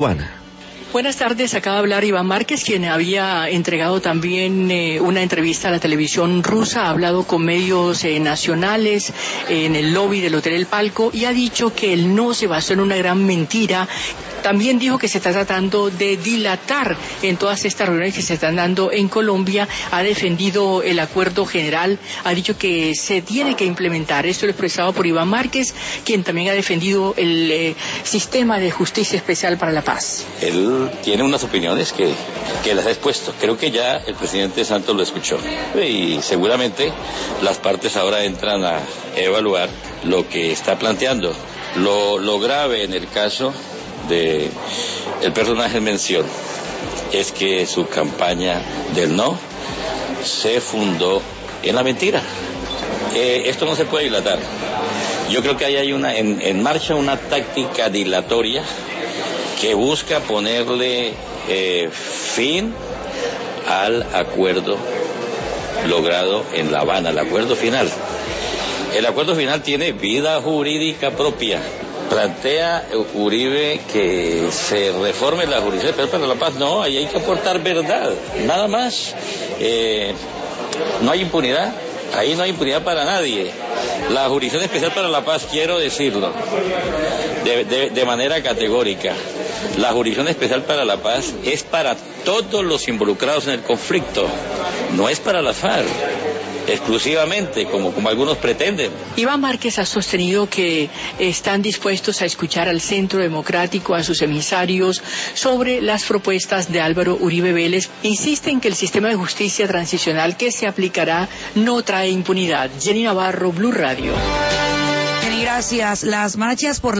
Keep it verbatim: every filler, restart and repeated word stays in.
Juana. Buenas tardes, acaba de hablar Iván Márquez, quien había entregado también eh, una entrevista a la televisión rusa, ha hablado con medios eh, nacionales eh, en el lobby del Hotel El Palco y ha dicho que el no se basó en una gran mentira. También dijo que se está tratando de dilatar en todas estas reuniones que se están dando en Colombia. Ha defendido el acuerdo general, ha dicho que se tiene que implementar. Esto lo expresado por Iván Márquez, quien también ha defendido el eh, sistema de justicia especial para la paz. Él tiene unas opiniones que, que las ha expuesto. Creo que ya el presidente Santos lo escuchó. Y seguramente las partes ahora entran a evaluar lo que está planteando. Lo, lo grave en el caso de el personaje en mención es que su campaña del no se fundó en la mentira. Eh, esto no se puede dilatar. Yo creo que ahí hay una en, en marcha una táctica dilatoria que busca ponerle eh, fin al acuerdo logrado en La Habana, el acuerdo final. El acuerdo final tiene vida jurídica propia. Plantea Uribe que se reforme la jurisdicción especial para la paz. No, ahí hay que aportar verdad, nada más. Eh, no hay impunidad, ahí no hay impunidad para nadie. La Jurisdicción Especial para la Paz, quiero decirlo de, de, de manera categórica, la Jurisdicción Especial para la Paz es para todos los involucrados en el conflicto, no es para las FARC exclusivamente, como, como algunos pretenden. Iván Márquez ha sostenido que están dispuestos a escuchar al Centro Democrático, a sus emisarios, sobre las propuestas de Álvaro Uribe Vélez. Insiste en que el sistema de justicia transicional que se aplicará no trae impunidad. Jenny Navarro, Blue Radio. Jenny, gracias. Las marchas por